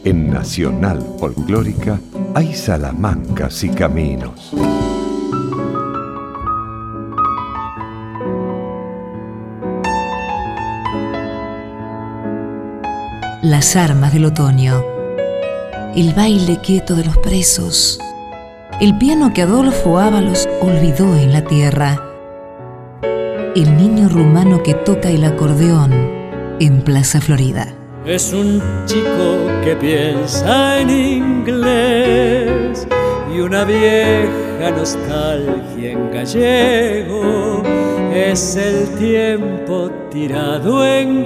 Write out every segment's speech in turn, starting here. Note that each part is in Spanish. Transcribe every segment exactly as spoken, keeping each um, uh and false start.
En Nacional Folclórica hay salamancas y caminos. Las armas del otoño, el baile quieto de los presos, el piano que Adolfo Ábalos olvidó en la tierra, el niño rumano que toca el acordeón en Plaza Florida. Es un chico que piensa en inglés y una vieja nostalgia en gallego. Es el tiempo tirado en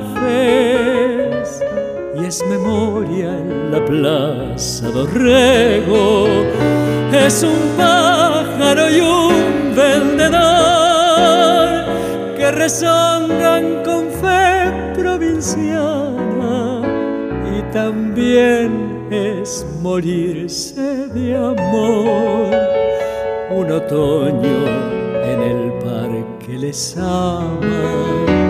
cafés y es memoria en la Plaza Dorrego. Es un pájaro y un vendedor que rezongan con fe provinciana, y también es morirse de amor. Un otoño en el parque les ama.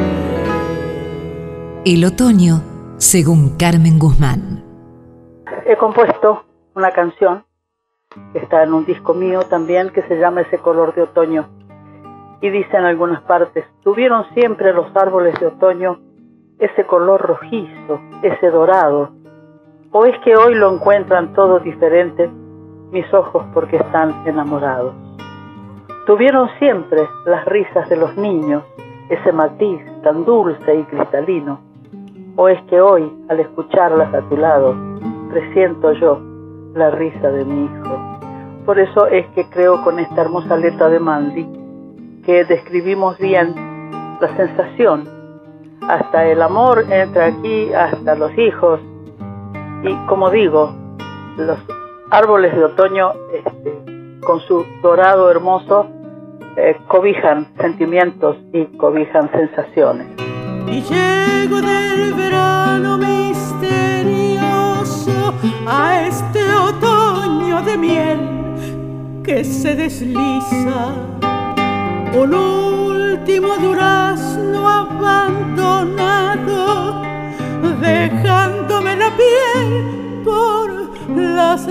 El otoño, según Carmen Guzmán. He compuesto una canción que está en un disco mío también, que se llama Ese color de otoño, y dice en algunas partes: tuvieron siempre los árboles de otoño ese color rojizo, ese dorado, o es que hoy lo encuentran todo diferente mis ojos porque están enamorados. Tuvieron siempre las risas de los niños, ese matiz tan dulce y cristalino, o es que hoy, al escucharlas a tu lado, presiento yo la risa de mi hijo. Por eso es que creo con esta hermosa letra de Mandy que describimos bien la sensación. Hasta el amor entra aquí, hasta los hijos. Y como digo, los árboles de otoño, este, con su dorado hermoso, eh, cobijan sentimientos y cobijan sensaciones. Y llego del verano misterioso a este otoño de miel que se desliza, un último durazno abandonado, dejándome la piel por las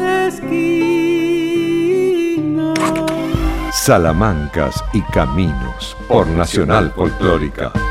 esquinas. Salamancas y caminos por Nacional Folclórica.